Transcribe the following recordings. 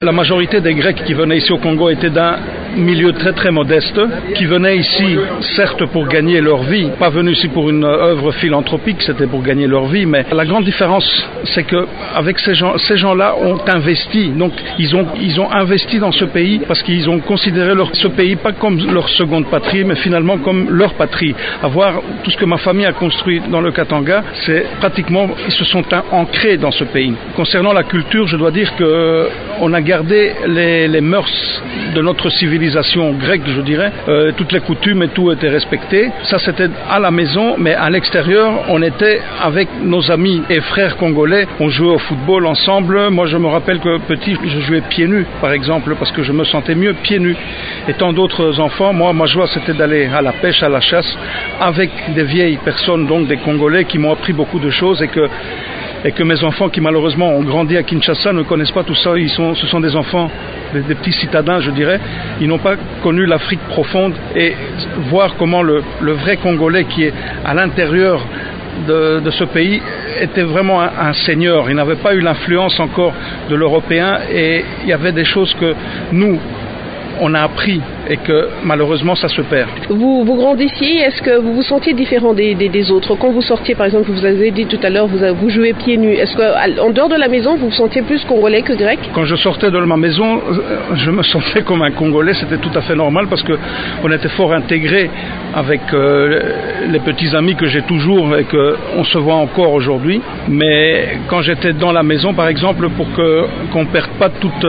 La majorité des Grecs qui venaient ici au Congo étaient d'un milieu très très modeste, qui venaient ici certes pour gagner leur vie, pas venus ici pour une œuvre philanthropique, c'était pour gagner leur vie, mais la grande différence c'est que avec ces gens-là ont investi, donc ils ont investi dans ce pays parce qu'ils ont considéré ce pays pas comme leur seconde patrie, mais finalement comme leur patrie. À voir tout ce que ma famille a construit dans le Katanga, c'est pratiquement, ils se sont ancrés dans ce pays. Concernant la culture, je dois dire que on a gardé les mœurs de notre civilisation grecque, je dirais. Toutes les coutumes et tout était respecté. Ça, c'était à la maison, mais à l'extérieur, on était avec nos amis et frères congolais. On jouait au football ensemble. Moi, je me rappelle que petit, je jouais pieds nus, par exemple, parce que je me sentais mieux pieds nus. Et tant d'autres enfants, moi, ma joie, c'était d'aller à la pêche, à la chasse, avec des vieilles personnes, donc des Congolais, qui m'ont appris beaucoup de choses et que mes enfants qui malheureusement ont grandi à Kinshasa ne connaissent pas tout ça. Ce sont des enfants, des petits citadins, je dirais. Ils n'ont pas connu l'Afrique profonde et voir comment le vrai Congolais qui est à l'intérieur de ce pays était vraiment un seigneur. Il n'avait pas eu l'influence encore de l'Européen et il y avait des choses que nous, on a appris et que malheureusement ça se perd. Vous grandissiez, est-ce que vous vous sentiez différent des autres? Quand vous sortiez, par exemple, vous avez dit tout à l'heure, vous jouez pieds nus. Est-ce qu'en dehors de la maison, vous vous sentiez plus congolais que grec? Quand je sortais de ma maison, je me sentais comme un Congolais, c'était tout à fait normal parce qu'on était fort intégrés avec les petits amis que j'ai toujours et qu'on se voit encore aujourd'hui. Mais quand j'étais dans la maison, par exemple, pour qu'on ne perde pas toute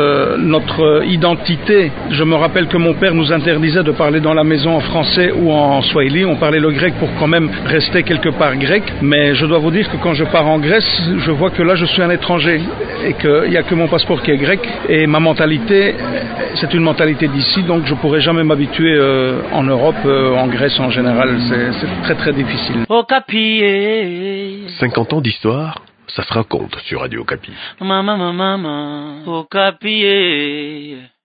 notre identité, je me rappelle que mon père nous interdisait de parler dans la maison en français ou en swahili. On parlait le grec pour quand même rester quelque part grec. Mais je dois vous dire que quand je pars en Grèce, je vois que là je suis un étranger et qu'il n'y a que mon passeport qui est grec. Et ma mentalité, c'est une mentalité d'ici, donc je ne pourrai jamais m'habituer en Europe, en Grèce en général. C'est très très difficile. 50 ans d'histoire, ça se raconte sur Radio Okapi. Maman, Okapi.